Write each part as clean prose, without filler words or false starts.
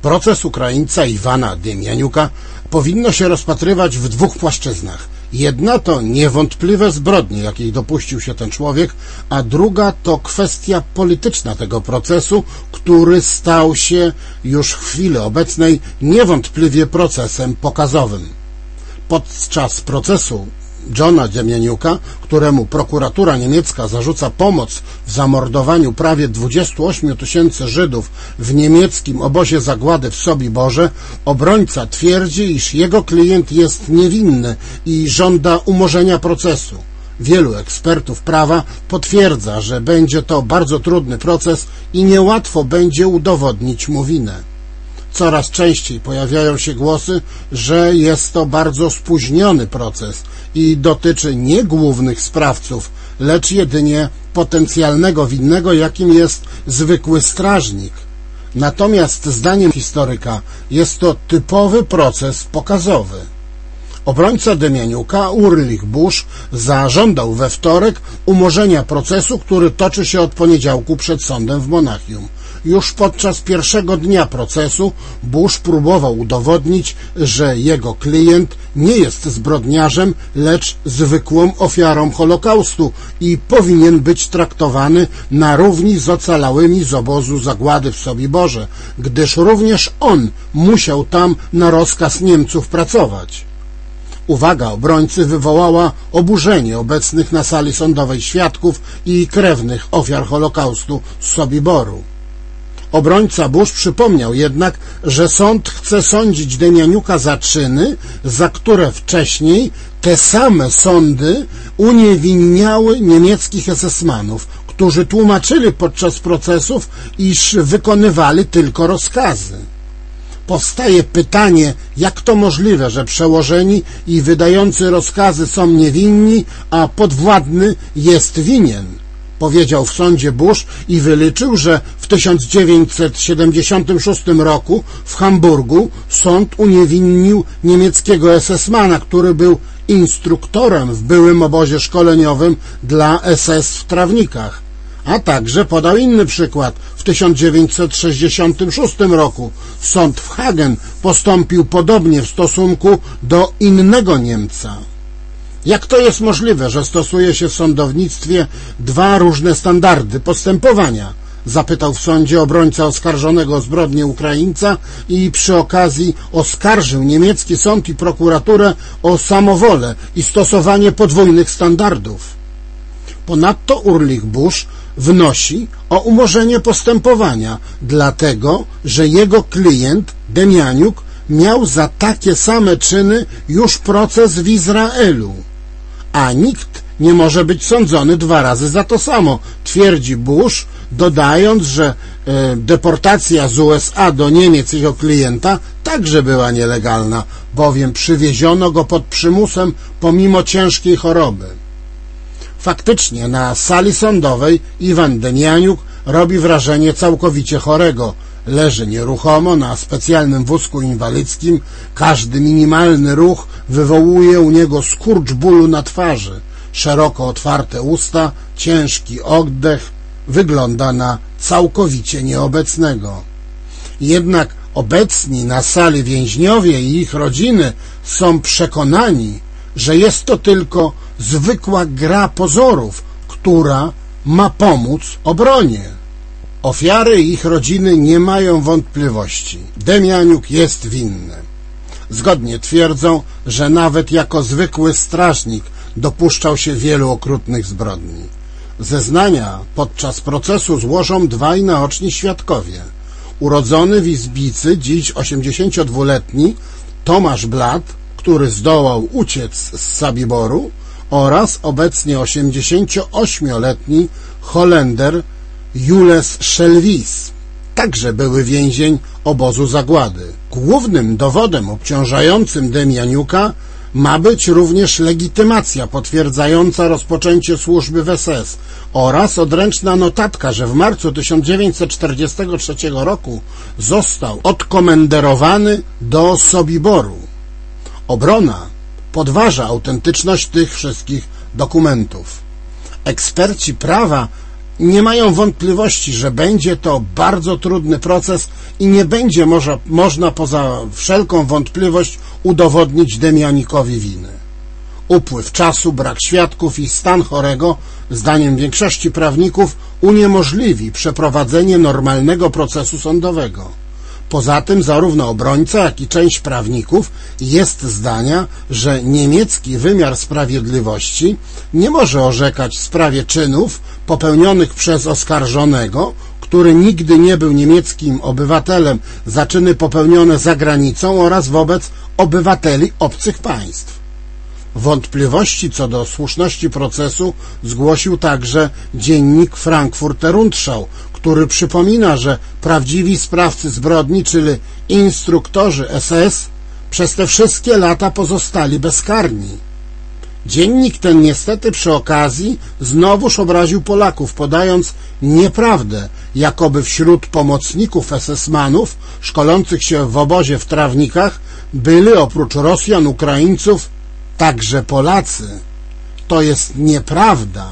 Proces Ukraińca Iwana Demianiuka powinno się rozpatrywać w dwóch płaszczyznach. Jedna to niewątpliwe zbrodnie, jakiej dopuścił się ten człowiek, a druga to kwestia polityczna tego procesu, który stał się już w chwili obecnej niewątpliwie procesem pokazowym. Podczas procesu Johna Demianiuka, któremu prokuratura niemiecka zarzuca pomoc w zamordowaniu prawie 28 000 Żydów w niemieckim obozie zagłady w Sobiborze, obrońca twierdzi, iż jego klient jest niewinny i żąda umorzenia procesu. Wielu ekspertów prawa potwierdza, że będzie to bardzo trudny proces i niełatwo będzie udowodnić mu winę. Coraz częściej pojawiają się głosy, że jest to bardzo spóźniony proces i dotyczy nie głównych sprawców, lecz jedynie potencjalnego winnego, jakim jest zwykły strażnik. Natomiast zdaniem historyka jest to typowy proces pokazowy. Obrońca Demianiuka, Ulrich Busch, zażądał we wtorek umorzenia procesu, który toczy się od poniedziałku przed sądem w Monachium. Już podczas pierwszego dnia procesu Busch próbował udowodnić, że jego klient nie jest zbrodniarzem, lecz zwykłą ofiarą Holokaustu i powinien być traktowany na równi z ocalałymi z obozu zagłady w Sobiborze, gdyż również on musiał tam na rozkaz Niemców pracować. Uwaga obrońcy wywołała oburzenie obecnych na sali sądowej świadków i krewnych ofiar Holokaustu z Sobiboru. Obrońca Busch przypomniał jednak, że sąd chce sądzić Demianiuka za czyny, za które wcześniej te same sądy uniewinniały niemieckich esesmanów, którzy tłumaczyli podczas procesów, iż wykonywali tylko rozkazy. Powstaje pytanie, jak to możliwe, że przełożeni i wydający rozkazy są niewinni, a podwładny jest winien. Powiedział w sądzie Busch i wyliczył, że w 1976 roku w Hamburgu sąd uniewinnił niemieckiego esesmana, który był instruktorem w byłym obozie szkoleniowym dla SS w Trawnikach. A także podał inny przykład. W 1966 roku sąd w Hagen postąpił podobnie w stosunku do innego Niemca. Jak to jest możliwe, że stosuje się w sądownictwie dwa różne standardy postępowania? Zapytał w sądzie obrońca oskarżonego o zbrodnię Ukraińca i przy okazji oskarżył niemiecki sąd i prokuraturę o samowolę i stosowanie podwójnych standardów. Ponadto Ulrich Busch wnosi o umorzenie postępowania, dlatego że jego klient, Demianiuk, miał za takie same czyny już proces w Izraelu, a nikt nie może być sądzony dwa razy za to samo, twierdzi Busch, dodając, że deportacja z USA do Niemiec jego klienta także była nielegalna, bowiem przywieziono go pod przymusem pomimo ciężkiej choroby. Faktycznie na sali sądowej Iwan Demianiuk robi wrażenie całkowicie chorego. Leży nieruchomo na specjalnym wózku inwalidzkim. Każdy minimalny ruch wywołuje u niego skurcz bólu na twarzy. Szeroko otwarte usta, ciężki oddech. Wygląda na całkowicie nieobecnego. Jednak obecni na sali więźniowie i ich rodziny są przekonani, że jest to tylko zwykła gra pozorów, która ma pomóc obronie. Ofiary i ich rodziny nie mają wątpliwości. Demianiuk jest winny. Zgodnie twierdzą, że nawet jako zwykły strażnik dopuszczał się wielu okrutnych zbrodni. Zeznania podczas procesu złożą dwaj naoczni świadkowie. Urodzony w Izbicy, dziś 82-letni Tomasz Blat, który zdołał uciec z Sobiboru, oraz obecnie 88-letni Holender Jules Schelwies, także były więzień obozu zagłady. Głównym dowodem obciążającym Demianiuka ma być również legitymacja potwierdzająca rozpoczęcie służby w SS oraz odręczna notatka, że w marcu 1943 roku został odkomenderowany do Sobiboru. Obrona podważa autentyczność tych wszystkich dokumentów. Eksperci prawa Nie mają wątpliwości, że będzie to bardzo trudny proces i nie będzie można poza wszelką wątpliwość udowodnić Demianikowi winy. Upływ czasu, brak świadków i stan chorego, zdaniem większości prawników, uniemożliwi przeprowadzenie normalnego procesu sądowego. Poza tym zarówno obrońca, jak i część prawników jest zdania, że niemiecki wymiar sprawiedliwości nie może orzekać w sprawie czynów popełnionych przez oskarżonego, który nigdy nie był niemieckim obywatelem, za czyny popełnione za granicą oraz wobec obywateli obcych państw. Wątpliwości co do słuszności procesu zgłosił także dziennik Frankfurter Rundschau, który przypomina, że prawdziwi sprawcy zbrodni, czyli instruktorzy SS, przez te wszystkie lata pozostali bezkarni. Dziennik ten niestety przy okazji znowuż obraził Polaków, podając nieprawdę, jakoby wśród pomocników SS-manów szkolących się w obozie w Trawnikach byli oprócz Rosjan, Ukraińców także Polacy. To jest nieprawda.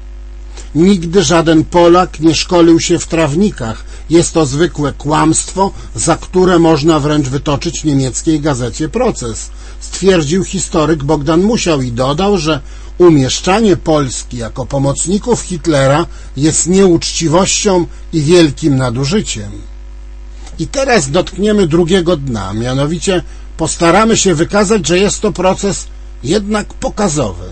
Nigdy żaden Polak nie szkolił się w Trawnikach. Jest to zwykłe kłamstwo, za które można wręcz wytoczyć niemieckiej gazecie proces, stwierdził historyk Bogdan Musiał i dodał, że umieszczanie Polski jako pomocników Hitlera jest nieuczciwością i wielkim nadużyciem. I teraz dotkniemy drugiego dna, mianowicie postaramy się wykazać, że jest to proces jednak pokazowy.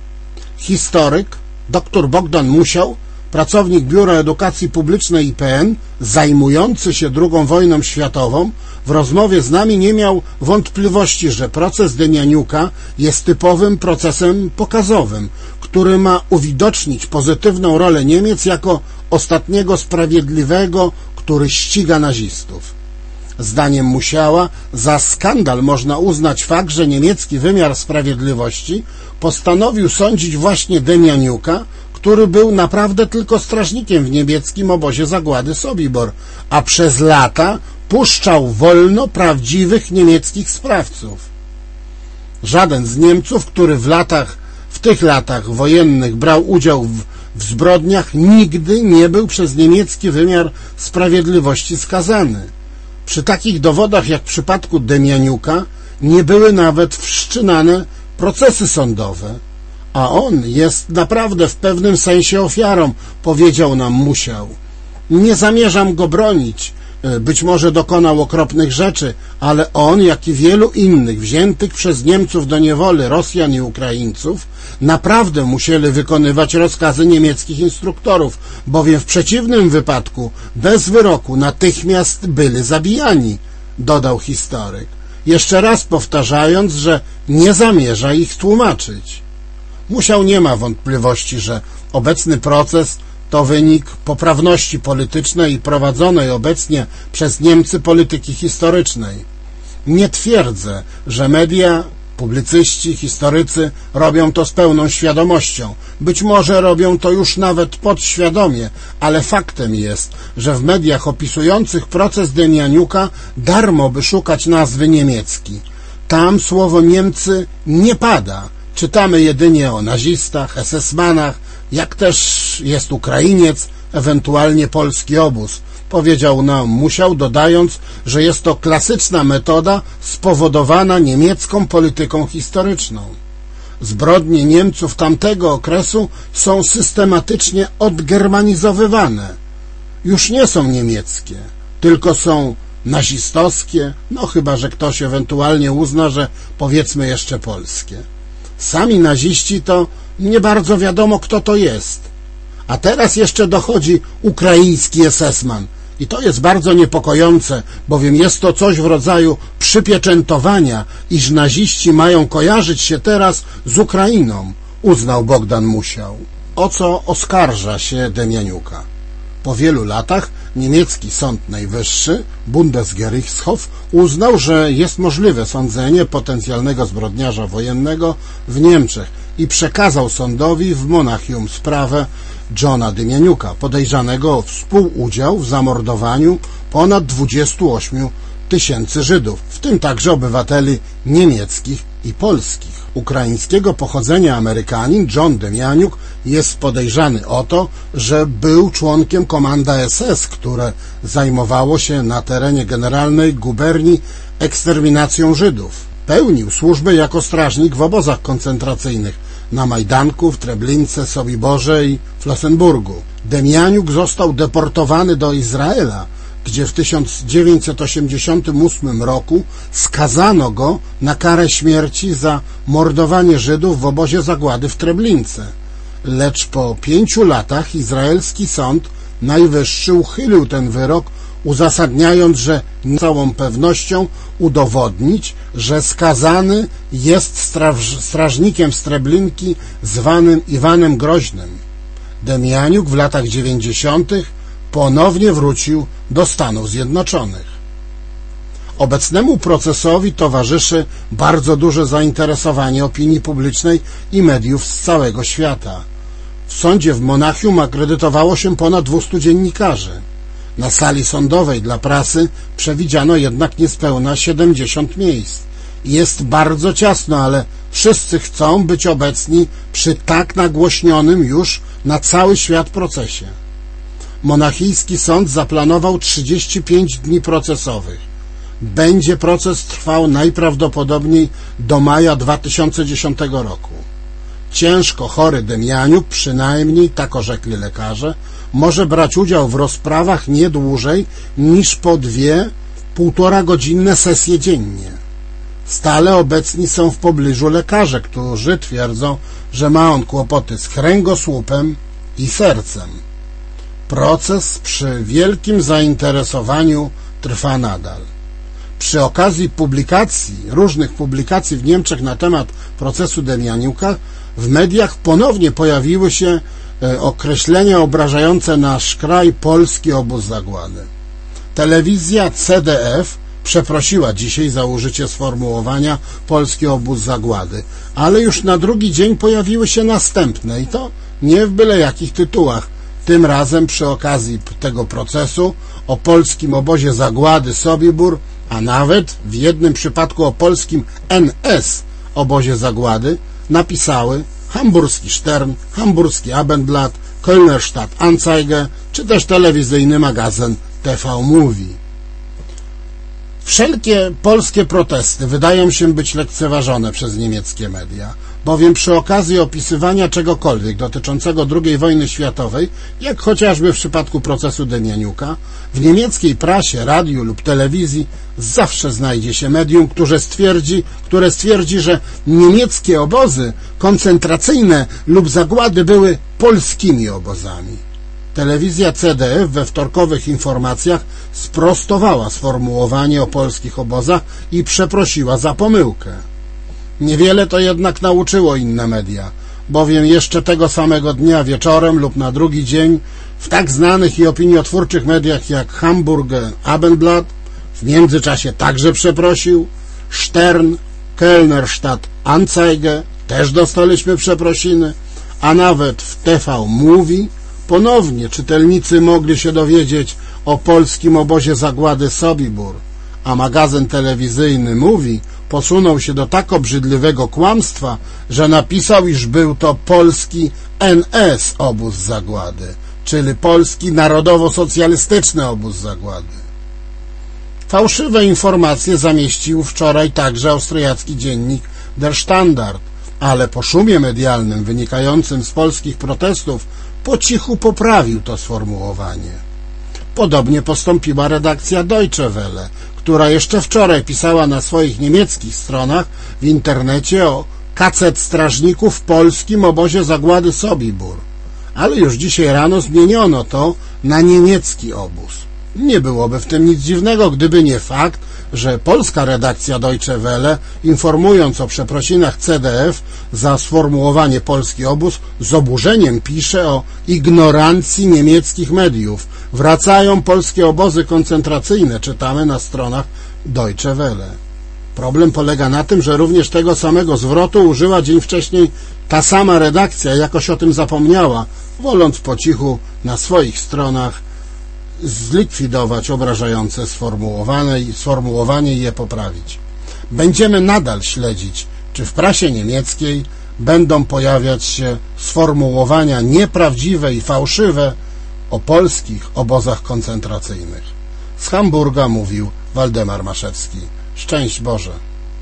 Historyk dr Bogdan Musiał, pracownik Biura Edukacji Publicznej IPN, zajmujący się II wojną światową, w rozmowie z nami nie miał wątpliwości, że proces Demianiuka jest typowym procesem pokazowym, który ma uwidocznić pozytywną rolę Niemiec jako ostatniego sprawiedliwego, który ściga nazistów. Zdaniem Musiała za skandal można uznać fakt, że niemiecki wymiar sprawiedliwości postanowił sądzić właśnie Demianiuka, który był naprawdę tylko strażnikiem w niemieckim obozie zagłady Sobibor, a przez lata puszczał wolno prawdziwych niemieckich sprawców. Żaden z Niemców, który w tych latach wojennych brał udział w zbrodniach, nigdy nie był przez niemiecki wymiar sprawiedliwości skazany. Przy takich dowodach jak w przypadku Demianiuka nie były nawet wszczynane procesy sądowe, a on jest naprawdę w pewnym sensie ofiarą, powiedział nam Musiał. Nie zamierzam go bronić, być może dokonał okropnych rzeczy, ale on, jak i wielu innych wziętych przez Niemców do niewoli Rosjan i Ukraińców, naprawdę musieli wykonywać rozkazy niemieckich instruktorów, bowiem w przeciwnym wypadku bez wyroku natychmiast byli zabijani, dodał historyk, jeszcze raz powtarzając, że nie zamierza ich tłumaczyć. Musiał nie ma wątpliwości, że obecny proces to wynik poprawności politycznej i prowadzonej obecnie przez Niemcy polityki historycznej. Nie twierdzę, że media, publicyści, historycy robią to z pełną świadomością. Być może robią to już nawet podświadomie, ale faktem jest, że w mediach opisujących proces Demianiuka darmo by szukać nazwy niemiecki. Tam słowo Niemcy nie pada. Czytamy jedynie o nazistach, SS-manach, jak też jest Ukrainiec, ewentualnie polski obóz, powiedział nam Musiał, dodając, że jest to klasyczna metoda spowodowana niemiecką polityką historyczną. Zbrodnie Niemców tamtego okresu są systematycznie odgermanizowywane. Już nie są niemieckie, tylko są nazistowskie, no chyba że ktoś ewentualnie uzna, że powiedzmy jeszcze polskie. Sami naziści to nie bardzo wiadomo, kto to jest. A teraz jeszcze dochodzi ukraiński SS-man. I to jest bardzo niepokojące, bowiem jest to coś w rodzaju przypieczętowania, iż naziści mają kojarzyć się teraz z Ukrainą, uznał Bogdan Musiał. O co oskarża się Demianiuka? Po wielu latach niemiecki Sąd Najwyższy, Bundesgerichtshof, uznał, że jest możliwe sądzenie potencjalnego zbrodniarza wojennego w Niemczech i przekazał sądowi w Monachium sprawę Johna Demianiuka, podejrzanego o współudział w zamordowaniu ponad 28 000 Żydów, w tym także obywateli niemieckich i polskich. Ukraińskiego pochodzenia Amerykanin John Demianiuk jest podejrzany o to, że był członkiem komanda SS, które zajmowało się na terenie generalnej guberni eksterminacją Żydów. Pełnił służbę jako strażnik w obozach koncentracyjnych na Majdanku, w Treblince, Sobiborze i Flossenburgu. Demianiuk został deportowany do Izraela, gdzie w 1988 roku skazano go na karę śmierci za mordowanie Żydów w obozie zagłady w Treblince. Lecz po 5 latach izraelski sąd najwyższy uchylił ten wyrok, uzasadniając, że nie z całą pewnością udowodnić, że skazany jest strażnikiem z Treblinki zwanym Iwanem Groźnym. Demianiuk w latach 90. ponownie wrócił do Stanów Zjednoczonych. Obecnemu procesowi towarzyszy bardzo duże zainteresowanie opinii publicznej i mediów z całego świata. W sądzie w Monachium akredytowało się ponad 200 dziennikarzy. Na sali sądowej dla prasy przewidziano jednak niespełna 70 miejsc. Jest bardzo ciasno, ale wszyscy chcą być obecni przy tak nagłośnionym już na cały świat procesie. Monachijski sąd zaplanował 35 dni procesowych. Będzie proces trwał najprawdopodobniej do maja 2010 roku. Ciężko chory Demianiuk, przynajmniej tak orzekli lekarze, może brać udział w rozprawach nie dłużej niż po 2 półtoragodzinne sesje dziennie. Stale obecni są w pobliżu lekarze, którzy twierdzą, że ma on kłopoty z kręgosłupem i sercem. Proces przy wielkim zainteresowaniu trwa nadal. Przy okazji różnych publikacji w Niemczech na temat procesu Demianiuka w mediach ponownie pojawiły się określenia obrażające nasz kraj, polski obóz zagłady. Telewizja CDF przeprosiła dzisiaj za użycie sformułowania polski obóz zagłady, ale już na drugi dzień pojawiły się następne i to nie w byle jakich tytułach. Tym razem przy okazji tego procesu o polskim obozie zagłady Sobibór, a nawet w jednym przypadku o polskim NS obozie zagłady napisały hamburski Stern, hamburski Abendblatt, Kölner Stadt-Anzeiger czy też telewizyjny magazyn TV Movie. Wszelkie polskie protesty wydają się być lekceważone przez niemieckie media, bowiem przy okazji opisywania czegokolwiek dotyczącego II wojny światowej, jak chociażby w przypadku procesu Demianiuka, w niemieckiej prasie, radiu lub telewizji zawsze znajdzie się medium, które stwierdzi, że niemieckie obozy koncentracyjne lub zagłady były polskimi obozami. Telewizja CDF we wtorkowych informacjach sprostowała sformułowanie o polskich obozach i przeprosiła za pomyłkę. Niewiele to jednak nauczyło inne media, bowiem jeszcze tego samego dnia wieczorem lub na drugi dzień w tak znanych i opiniotwórczych mediach jak Hamburger Abendblatt w międzyczasie także przeprosił, Stern, Kölner Stadt-Anzeiger też dostaliśmy przeprosiny, a nawet w TV Movie ponownie czytelnicy mogli się dowiedzieć o polskim obozie zagłady Sobibór, a magazyn telewizyjny Movie posunął się do tak obrzydliwego kłamstwa, że napisał, iż był to polski NS obóz zagłady, czyli polski narodowo-socjalistyczny obóz zagłady. Fałszywe informacje zamieścił wczoraj także austriacki dziennik Der Standard, ale po szumie medialnym wynikającym z polskich protestów po cichu poprawił to sformułowanie. Podobnie postąpiła redakcja Deutsche Welle, która jeszcze wczoraj pisała na swoich niemieckich stronach w internecie o kacet strażników w polskim obozie zagłady Sobibór, ale już dzisiaj rano zmieniono to na niemiecki obóz. Nie byłoby w tym nic dziwnego, gdyby nie fakt, że polska redakcja Deutsche Welle, informując o przeprosinach CDF za sformułowanie polski obóz, z oburzeniem pisze o ignorancji niemieckich mediów. Wracają polskie obozy koncentracyjne, czytamy na stronach Deutsche Welle. Problem polega na tym, że również tego samego zwrotu użyła dzień wcześniej ta sama redakcja, jakoś o tym zapomniała, woląc po cichu na swoich stronach zlikwidować obrażające sformułowanie i je poprawić. Będziemy nadal śledzić czy w prasie niemieckiej będą pojawiać się sformułowania nieprawdziwe i fałszywe o polskich obozach koncentracyjnych. Z Hamburga mówił Waldemar Maszewski. Szczęść Boże!